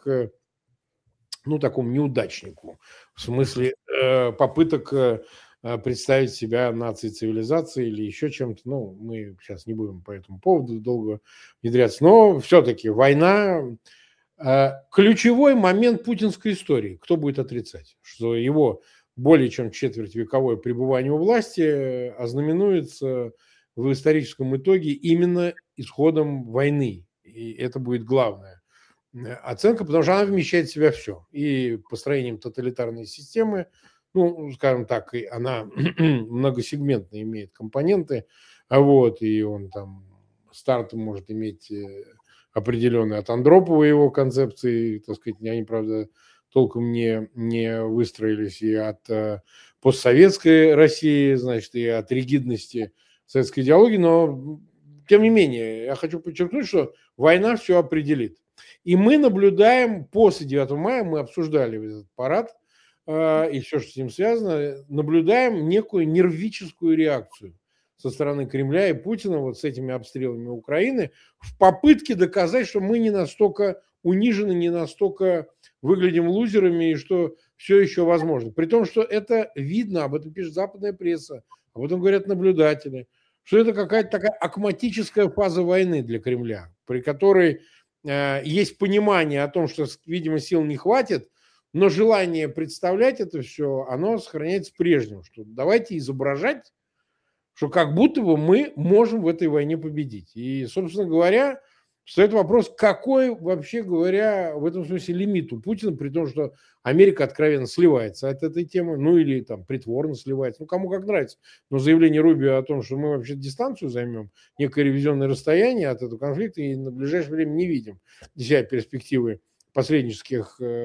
A: ну, такому неудачнику, в смысле попыток представить себя нацией цивилизации или еще чем-то. Ну, мы сейчас не будем по этому поводу долго внедряться. Но все-таки война – ключевой момент путинской истории. Кто будет отрицать, что его более чем четвертьвековое пребывание у власти ознаменуется в историческом итоге именно исходом войны. И это будет главная оценка, потому что она вмещает в себя все. И построением тоталитарной системы, ну, скажем так, и она многосегментно имеет компоненты, вот, и он там старт может иметь определенные от Андропова его концепции, так сказать, они, правда, толком не выстроились и от постсоветской России, значит, и от ригидности советской идеологии, но, тем не менее, я хочу подчеркнуть, что война все определит. И мы наблюдаем после 9 мая, мы обсуждали этот парад, и все, что с ним связано, наблюдаем некую нервическую реакцию со стороны Кремля и Путина вот с этими обстрелами Украины в попытке доказать, что мы не настолько унижены, не настолько выглядим лузерами и что все еще возможно. При том, что это видно, об этом пишет западная пресса, об этом говорят наблюдатели, что это какая-то такая акматическая фаза войны для Кремля, при которой есть понимание о том, что, видимо, сил не хватит, но желание представлять это все, оно сохраняется прежним, что давайте изображать, что как будто бы мы можем в этой войне победить. И, собственно говоря, встает вопрос, какой, вообще говоря, в этом смысле лимит у Путина, при том, что Америка откровенно сливается от этой темы, ну или там притворно сливается, ну кому как нравится. Но заявление Рубио о том, что мы вообще дистанцию займем, некое ревизионное расстояние от этого конфликта, и на ближайшее время не видим для себя перспективы посреднической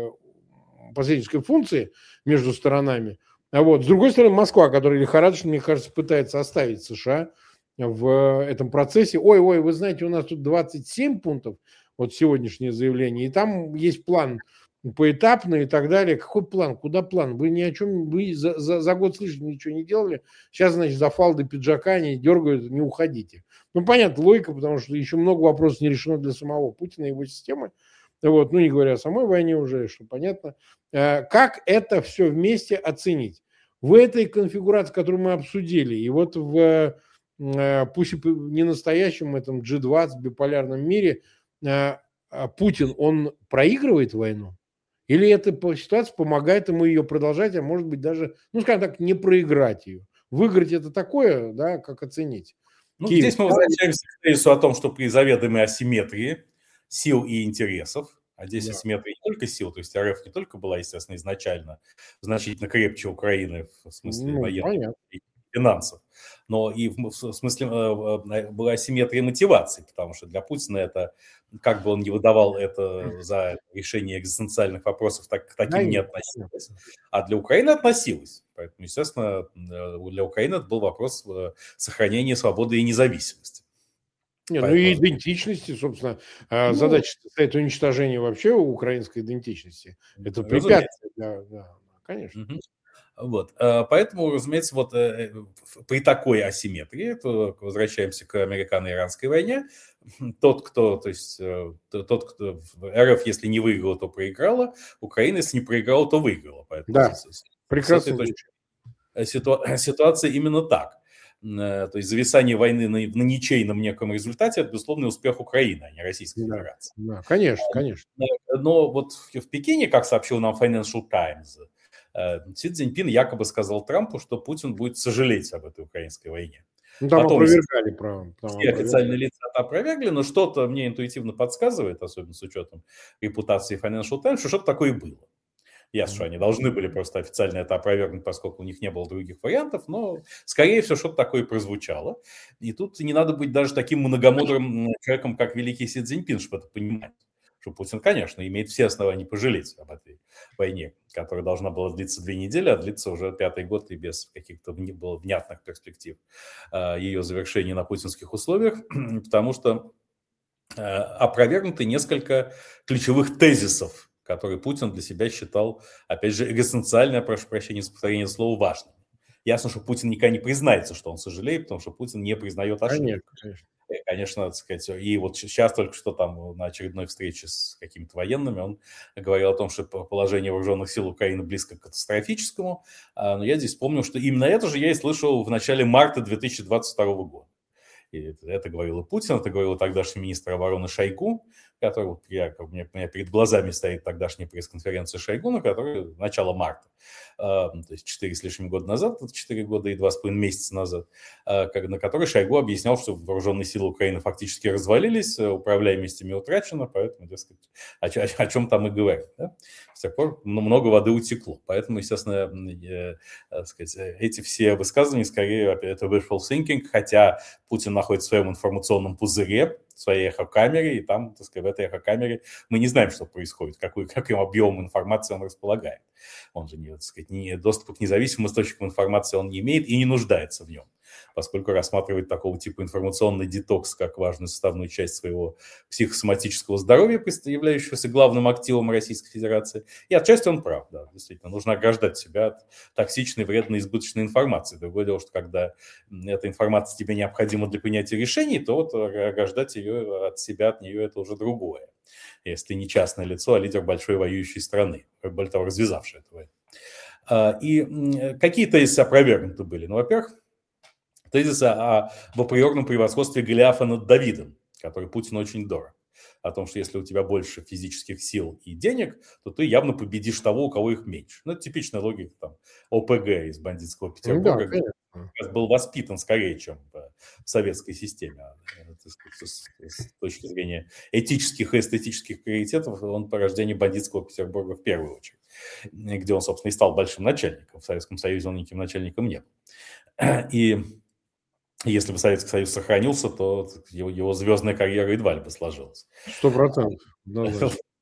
A: функции между сторонами. А вот. С другой стороны, Москва, которая лихорадочно, мне кажется, пытается оставить США в этом процессе. Ой, вы знаете, у нас тут 27 пунктов, вот сегодняшнее заявление, и там есть план поэтапно и так далее. Какой план? Куда план? Вы ни о чем, вы за год слишком ничего не делали. Сейчас, значит, за фалды пиджака они дергают, не уходите. Ну, понятно, логика, потому что еще много вопросов не решено для самого Путина и его системы. Вот, ну, не говоря о самой войне уже, что понятно. Как это все вместе оценить? В этой конфигурации, которую мы обсудили, и вот в, пусть и не настоящем этом G20 биполярном мире, Путин, он проигрывает войну? Или эта ситуация помогает ему ее продолжать, а может быть даже, ну, скажем так, не проиграть ее? Выиграть это такое, да, как оценить?
B: Ну, здесь мы возвращаемся к тезису о том, что при заведомой асимметрии сил и интересов, а здесь асимметрия не только сил, то есть РФ не только была, естественно, изначально значительно крепче Украины в смысле военных и финансов, но и в смысле была асимметрия мотиваций, потому что для Путина это, как бы он не выдавал это за решение экзистенциальных вопросов, таким не относилось, а для Украины относилось. Поэтому, естественно, для Украины это был вопрос сохранения свободы и независимости.
A: Ну и идентичности, собственно, задача состоит уничтожение вообще украинской идентичности. Это препятствие, да, конечно.
B: Вот. Поэтому, разумеется, вот при такой асимметрии, то возвращаемся к американо-иранской войне, тот, кто РФ, если не выиграла, то проиграла, Украина, если не проиграла, то выиграла. Поэтому
A: да, прекрасно.
B: Ситуация именно так. То есть зависание войны на ничейном неком результате – это, безусловно, успех Украины, а не Российской Федерации.
A: Да, конечно.
B: Но вот в Пекине, как сообщил нам Financial Times, Си Цзиньпин якобы сказал Трампу, что Путин будет сожалеть об этой украинской войне.
A: Ну, там потом опровергали, правда.
B: Все официальные лица это опровергли, но что-то мне интуитивно подсказывает, особенно с учетом репутации Financial Times, что что-то такое и было. Ясно, что они должны были просто официально это опровергнуть, поскольку у них не было других вариантов, но, скорее всего, что-то такое произвучало. И тут не надо быть даже таким многомудрым человеком, как великий Си Цзиньпин, чтобы это понимать. Что Путин, конечно, имеет все основания пожалеть об этой войне, которая должна была длиться 2 недели, а длится уже 5-й год и без каких-то было внятных перспектив ее завершения на путинских условиях, потому что опровергнуты несколько ключевых тезисов, которые Путин для себя считал, опять же, экзистенциально, прошу прощения за повторение слова, важным. Ясно, что Путин никогда не признается, что он сожалеет, потому что Путин не признает ошибок. Конечно, так сказать, и вот сейчас только что там на очередной встрече с какими-то военными он говорил о том, что положение вооруженных сил Украины близко к катастрофическому. Но я здесь помню, что именно это же я и слышал в начале марта 2022 года. И это говорил и Путин, это говорил тогдашний министр обороны Шойгу, который, вот у меня перед глазами стоит тогдашняя пресс-конференция Шойгу, на которой начало марта, то есть 4 с лишним года назад, 4 года и 2,5 месяца назад, на которой Шойгу объяснял, что вооруженные силы Украины фактически развалились, управляемость ими утрачена, поэтому, дескать, о чем там и говорить. Да? С тех пор много воды утекло. Поэтому, естественно, сказать, эти все высказывания, скорее, это wishful thinking, хотя Путин находится в своем информационном пузыре, в своей эхокамере, и там, так сказать, в этой эхокамере мы не знаем, что происходит, каким объемом информации он располагает. Он же, так сказать, доступа к независимым источникам информации он не имеет и не нуждается в нем, поскольку рассматривает такого типа информационный детокс как важную составную часть своего психосоматического здоровья, являющегося главным активом Российской Федерации. И отчасти он прав, да, действительно, нужно ограждать себя от токсичной, вредной, избыточной информации. Другое дело, что когда эта информация тебе необходима для принятия решений, то вот ограждать ее от себя, от нее, это уже другое. Если не частное лицо, а лидер большой воюющей страны, более того, развязавший эту войну. И какие тезисы опровергнуты были? Ну, во-первых, тезисы об априорном превосходстве Голиафа над Давидом, который Путину очень дорог. О том, что если у тебя больше физических сил и денег, то ты явно победишь того, у кого их меньше. Ну, это типичная логика там, ОПГ из бандитского Петербурга, был воспитан скорее, чем в советской системе. С точки зрения этических и эстетических приоритетов, он по рождению бандитского Петербурга в первую очередь, где он, собственно, и стал большим начальником. В Советском Союзе он никаким начальником не был. И если бы Советский Союз сохранился, то его звездная карьера едва ли бы сложилась.
A: 100%.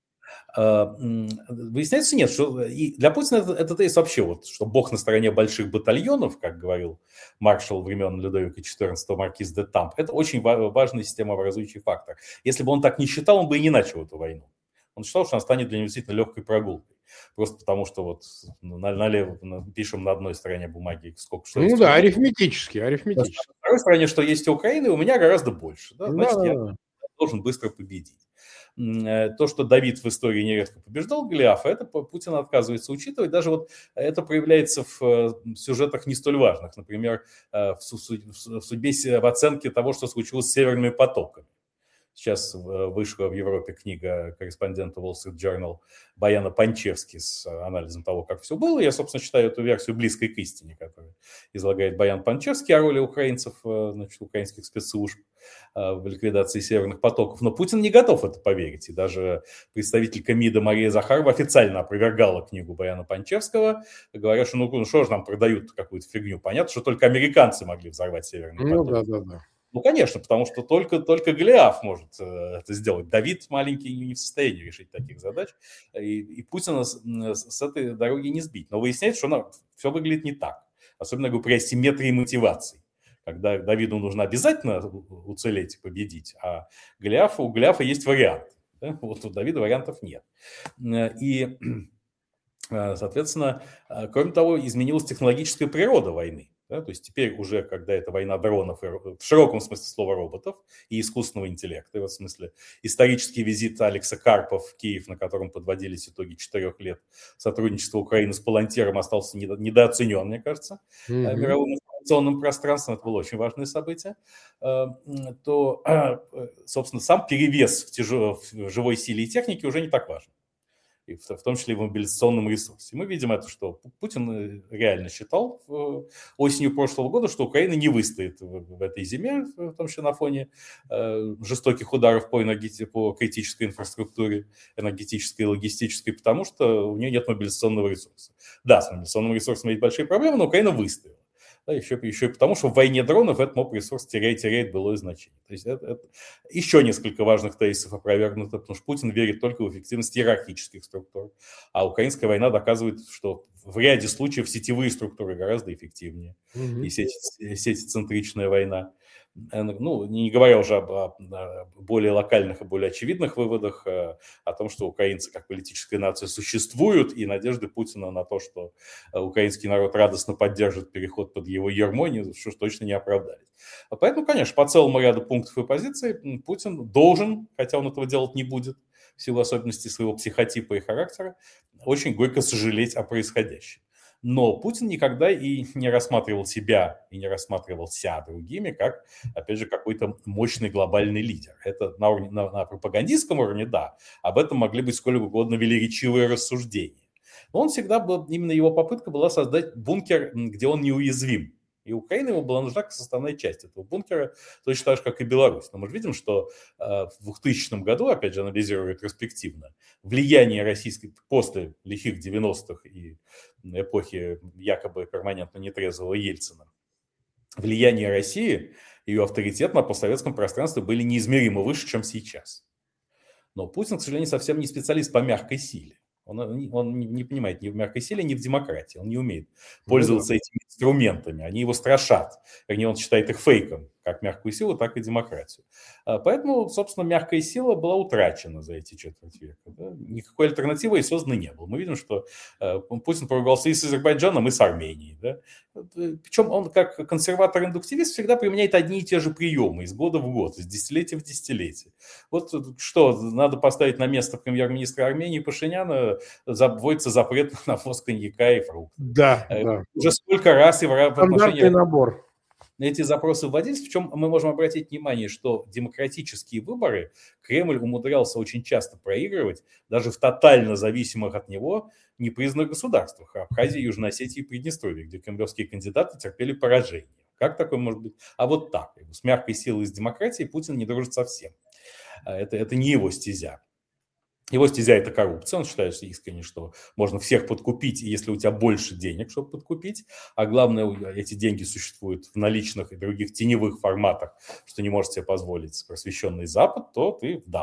B: Выясняется, нет, что и для Путина это тезис вообще, вот, что Бог на стороне больших батальонов, как говорил маршал времен Людовика XIV маркиз де Тамп, это очень важный системообразующий фактор. Если бы он так не считал, он бы и не начал эту войну. Он считал, что она станет для него действительно легкой прогулкой. Просто потому, что вот налево пишем на одной стороне бумаги, сколько что есть.
A: Ну да, арифметически.
B: На второй стороне, что есть у Украины, у меня гораздо больше. Да? Значит, я должен быстро победить. То, что Давид в истории нередко побеждал Голиафа, это Путин отказывается учитывать. Даже вот это проявляется в сюжетах не столь важных. Например, в судьбе, в оценке того, что случилось с Северными потоками. Сейчас вышла в Европе книга корреспондента Wall Street Journal Баяна Панчевски с анализом того, как все было. Я, собственно, считаю эту версию близкой к истине, которую излагает Баян Панчевский о роли украинцев, значит, украинских спецслужб в ликвидации Северных потоков. Но Путин не готов это поверить. И даже представителька МИДа Мария Захарова официально опровергала книгу Баяна Панчевского, говоря, что ну что же нам продают какую-то фигню. Понятно, что только американцы могли взорвать Северные потоки.
A: Да.
B: Ну, конечно, потому что только Голиаф может это сделать. Давид маленький не в состоянии решить таких задач. И Путина с этой дороги не сбить. Но выясняется, что все выглядит не так. Особенно, говорю, при асимметрии мотиваций. Когда Давиду нужно обязательно уцелеть и победить, а у Голиафа есть вариант. Да? Вот у Давида вариантов нет. И, соответственно, кроме того, изменилась технологическая природа войны. Да, то есть теперь уже, когда это война дронов, в широком смысле слова роботов и искусственного интеллекта, и в смысле исторический визит Алекса Карпа в Киев, на котором подводились итоги 4 лет сотрудничества Украины с Палантиром, остался недооценен, мне кажется, мировым информационным пространством. Это было очень важное событие. То, собственно, сам перевес в живой силе и технике уже не так важен. И в том числе и в мобилизационном ресурсе. Мы видим это, что Путин реально считал осенью прошлого года, что Украина не выстоит в этой зиме, в том числе на фоне жестоких ударов по критической инфраструктуре, энергетической и логистической, потому что у нее нет мобилизационного ресурса. Да, с мобилизационным ресурсом есть большие проблемы, но Украина выстояла. Да, еще и потому, что в войне дронов этот моп-ресурс теряет былое значение. То есть это еще несколько важных тезисов опровергнуто, потому что Путин верит только в эффективность иерархических структур, а украинская война доказывает, что в ряде случаев сетевые структуры гораздо эффективнее, и сетецентричная война. Ну, не говоря уже об более локальных и более очевидных выводах, о том, что украинцы как политическая нация существуют, и надежды Путина на то, что украинский народ радостно поддержит переход под его ярмо, что точно не оправдались. Поэтому, конечно, по целому ряду пунктов и позиций Путин должен, хотя он этого делать не будет, в силу особенностей своего психотипа и характера, очень горько сожалеть о происходящем. Но Путин никогда и не рассматривал себя, и не рассматривался другими, как, опять же, какой-то мощный глобальный лидер. Это на пропагандистском уровне, да, об этом могли быть сколь угодно велеречивые рассуждения. Но он всегда был, именно его попытка была создать бункер, где он неуязвим. И Украина ему была нужна как составная часть этого бункера, точно так же, как и Беларусь. Но мы же видим, что в 2000 году, опять же, анализируя ретроспективно, влияние российской после лихих 90-х и эпохи якобы перманентно нетрезвого Ельцина, влияние России, ее авторитет на постсоветском пространстве были неизмеримо выше, чем сейчас. Но Путин, к сожалению, совсем не специалист по мягкой силе. Он не понимает ни в мягкой силе, ни в демократии. Он не умеет пользоваться этими инструментами. Они его страшат. Вернее, он считает их фейком, как мягкую силу, так и демократию. Поэтому, собственно, мягкая сила была утрачена за эти четверть века. Да? Никакой альтернативы и создано не было. Мы видим, что Путин поругался и с Азербайджаном, и с Арменией. Да? Причем он, как консерватор-индуктивист, всегда применяет одни и те же приемы из года в год, из десятилетия в десятилетие. Вот что, надо поставить на место премьер-министра Армении Пашиняна, вводится запрет на ввоз коньяка и фруктов.
A: Да.
B: Уже сколько раз и в отношении...
A: набор.
B: Эти запросы вводились, в чем мы можем обратить внимание, что демократические выборы Кремль умудрялся очень часто проигрывать даже в тотально зависимых от него непризнанных государствах – Абхазии, Южной Осетии и Приднестровье, где кремлевские кандидаты терпели поражение. Как такое может быть? А вот так. С мягкой силой из демократии Путин не дружит совсем. Это не его стезя. Его стезя – это коррупция. Он считает искренне, что можно всех подкупить, и если у тебя больше денег, чтобы подкупить, а главное, эти деньги существуют в наличных и других теневых форматах, что не может себе позволить просвещенный Запад, то ты в дамках.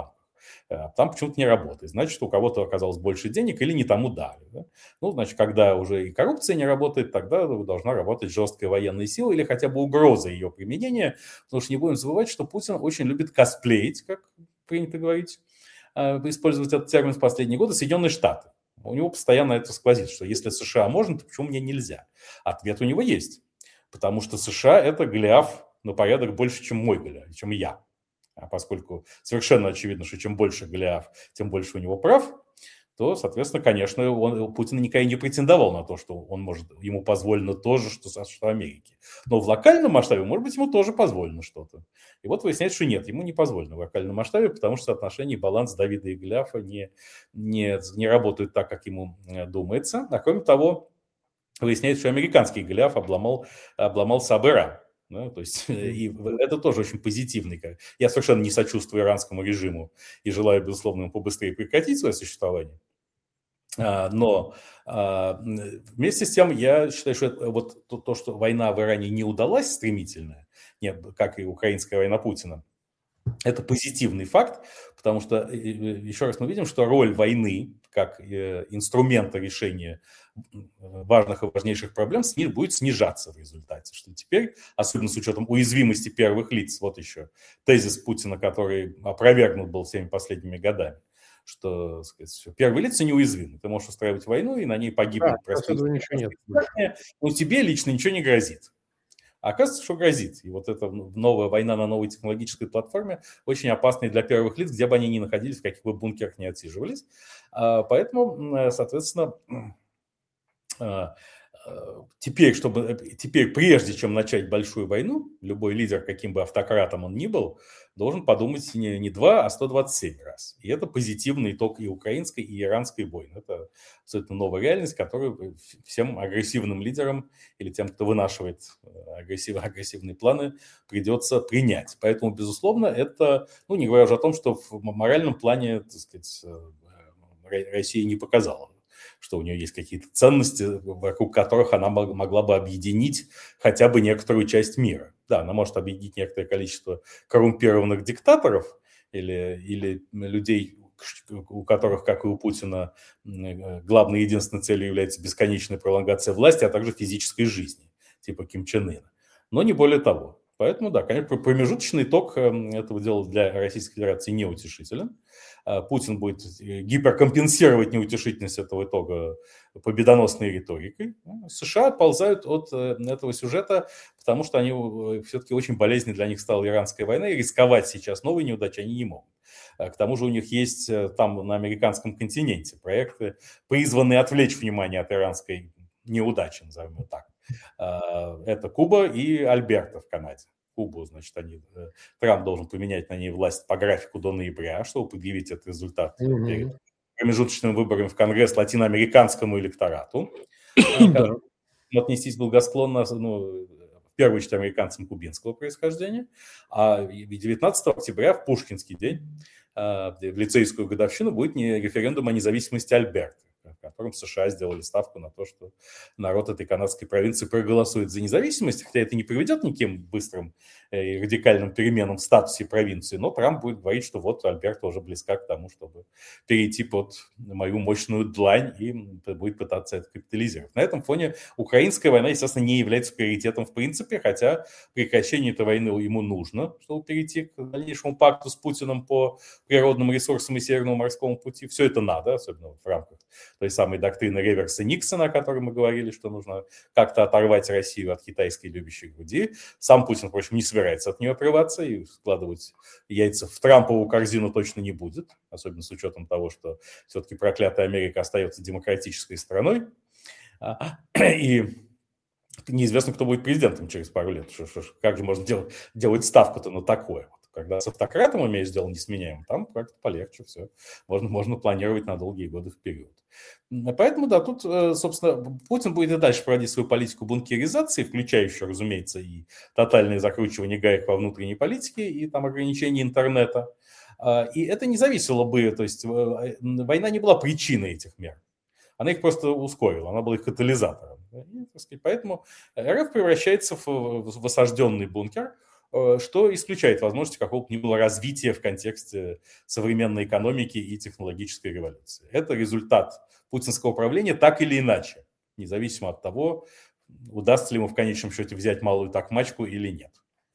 B: Там почему-то не работает. Значит, у кого-то оказалось больше денег или не тому дали. Да? Ну, значит, когда уже и коррупция не работает, тогда должна работать жесткая военная сила или хотя бы угроза ее применения. Потому что не будем забывать, что Путин очень любит косплеить, как принято говорить, использовать этот термин в последние годы, Соединенные Штаты. У него постоянно это сквозит, что если США можно, то почему мне нельзя? Ответ у него есть. Потому что США – это Голиаф на порядок больше, чем мой Голиаф, чем я. А поскольку совершенно очевидно, что чем больше Голиаф, тем больше у него прав, то, соответственно, конечно, Путин никогда не претендовал на то, что он может, ему позволено то же, что Америке. Но в локальном масштабе, может быть, ему тоже позволено что-то. И вот выясняется, что нет, ему не позволено в локальном масштабе, потому что соотношение, баланс Давида и Голиафа не работают так, как ему думается. А кроме того, выясняется, что американский Голиаф обломался об Иран. Да, то есть, и это тоже очень позитивный. Я совершенно не сочувствую иранскому режиму и желаю, безусловно, ему побыстрее прекратить свое существование. Но вместе с тем я считаю, что вот то, что война в Иране не удалась стремительная, нет, как и украинская война Путина, это позитивный факт, потому что, еще раз мы видим, что роль войны как инструмента решения важных и важнейших проблем будет снижаться в результате. Что теперь, особенно с учетом уязвимости первых лиц, вот еще тезис Путина, который опровергнут был всеми последними годами, что, сказать, первые лица неуязвимы. Ты можешь устраивать войну, и на ней погибнут.
A: Да, ничего нет.
B: Но тебе лично ничего не грозит. А оказывается, что грозит. И вот эта новая война на новой технологической платформе очень опасна для первых лиц, где бы они ни находились, в каких бы бункерах ни отсиживались. Поэтому, соответственно, теперь, прежде чем начать большую войну, любой лидер, каким бы автократом он ни был, должен подумать не 2, а 127 раз. И это позитивный итог и украинской, и иранской войны. Это абсолютно новая реальность, которую всем агрессивным лидерам или тем, кто вынашивает агрессивные планы, придется принять. Поэтому, безусловно, это, не говоря уже о том, что в моральном плане, так сказать, Россия не показала, что у нее есть какие-то ценности, вокруг которых она могла бы объединить хотя бы некоторую часть мира. Да, она может объединить некоторое количество коррумпированных диктаторов или людей, у которых, как и у Путина, главной и единственной целью является бесконечная пролонгация власти, а также физической жизни, типа Ким Чен Ына. Но не более того. Поэтому, да, конечно, промежуточный итог этого дела для Российской Федерации неутешителен. Путин будет гиперкомпенсировать неутешительность этого итога победоносной риторикой. США отползают от этого сюжета, потому что они все-таки очень болезненной для них стала иранская война, и рисковать сейчас новой неудачей они не могут. К тому же у них есть там на американском континенте проекты, призванные отвлечь внимание от иранской неудачи, назовем ее так. Это Куба и Альберта в Канаде. Кубу, значит, Трамп должен поменять на ней власть по графику до ноября, чтобы предъявить этот результат перед промежуточными выборами в Конгресс латиноамериканскому электорату. Отнестись благосклонно, в первую очередь, американцам кубинского происхождения. А 19 октября, в Пушкинский день, в лицейскую годовщину, будет референдум о независимости Альберты, в котором США сделали ставку на то, что народ этой канадской провинции проголосует за независимость, хотя это не приведет к никаким быстрым и радикальным переменам в статусе провинции, но Трамп будет говорить, что вот Альберта уже близка к тому, чтобы перейти под мою мощную длань, и будет пытаться это капитализировать. На этом фоне украинская война, естественно, не является приоритетом в принципе, хотя прекращение этой войны ему нужно, чтобы перейти к дальнейшему пакту с Путиным по природным ресурсам и Северному морскому пути. Все это надо, особенно в рамках той самой доктрины Реверса Никсона, о которой мы говорили, что нужно как-то оторвать Россию от китайской любящей груди. Сам Путин, впрочем, не собирается от нее отрываться, и складывать яйца в Трампову корзину точно не будет, особенно с учетом того, что все-таки проклятая Америка остается демократической страной. И неизвестно, кто будет президентом через пару лет. Как же можно делать ставку-то на такое? Когда с автократом имеешь дело несменяемым, там как-то полегче все. Можно планировать на долгие годы вперед. Поэтому, да, тут, собственно, Путин будет и дальше проводить свою политику бункеризации, включающую, разумеется, и тотальное закручивание гаек во внутренней политике, и там ограничение интернета. И это не зависело бы, то есть война не была причиной этих мер. Она их просто ускорила, она была их катализатором. И, так сказать, поэтому РФ превращается в осажденный бункер, что исключает возможность какого-то ни было развития в контексте современной экономики и технологической революции. Это результат путинского правления так или иначе, независимо от того, удастся ли ему в конечном счете взять малую такмачку или нет.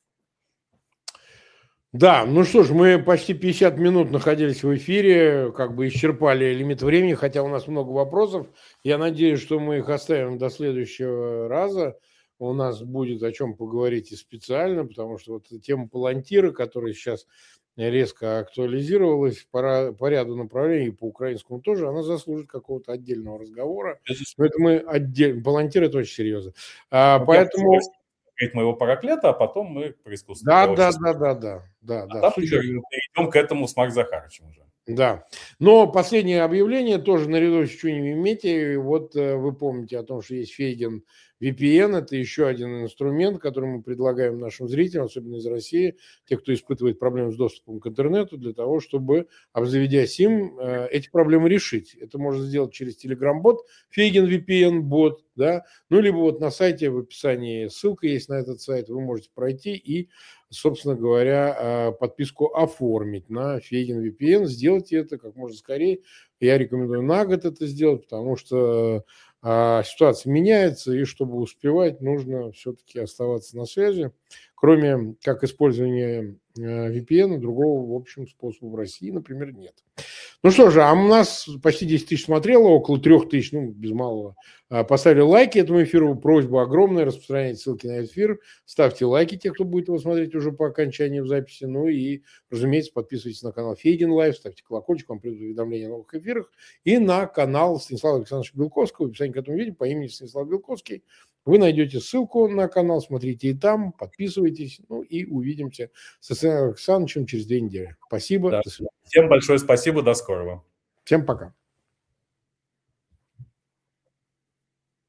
A: Да, ну что ж, мы почти 50 минут находились в эфире, как бы исчерпали лимит времени, хотя у нас много вопросов. Я надеюсь, что мы их оставим до следующего раза. У нас будет о чем поговорить и специально, потому что вот тема Палантира, которая сейчас резко актуализировалась по ряду направлений, по украинскому тоже, она заслужит какого-то отдельного разговора. Но это мы отдельно. Палантир – это очень серьезно. Поэтому...
B: моего параклета, а потом мы про искусство.
A: Да.
B: Там перейдем к этому с Марк Захаровичем уже.
A: Да. Но последнее объявление тоже наряду с Чунем Мети. Вот вы помните о том, что есть Фейгин VPN. Это еще один инструмент, который мы предлагаем нашим зрителям, особенно из России, те, кто испытывает проблемы с доступом к интернету, для того, чтобы, обзаведясь им, эти проблемы решить. Это можно сделать через Telegram-бот, Фейгин VPN-бот, да, ну, либо вот на сайте, в описании ссылка есть на этот сайт, вы можете пройти и, собственно говоря, подписку оформить на Фейгин VPN. Сделайте это как можно скорее. Я рекомендую на год это сделать, потому что ситуация меняется, и чтобы успевать, нужно все-таки оставаться на связи. Кроме как использования VPN, другого, в общем, способа в России, например, нет. Ну что же, а у нас почти 10 тысяч смотрело, около 3 тысяч, ну, без малого, поставили лайки этому эфиру. Просьба огромная, распространяйте ссылки на этот эфир, ставьте лайки, те, кто будет его смотреть уже по окончании в записи. Ну и, разумеется, подписывайтесь на канал Фейгин Лайв, ставьте колокольчик, вам придут уведомления о новых эфирах. И на канал Станислава Александровича Белковского, в описании к этому видео по имени Станислав Белковский. Вы найдете ссылку на канал, смотрите и там, подписывайтесь. Ну и увидимся с Станиславом Александровичем через 2 недели. Спасибо.
B: Да. Всем большое спасибо, до скорого.
A: Всем пока.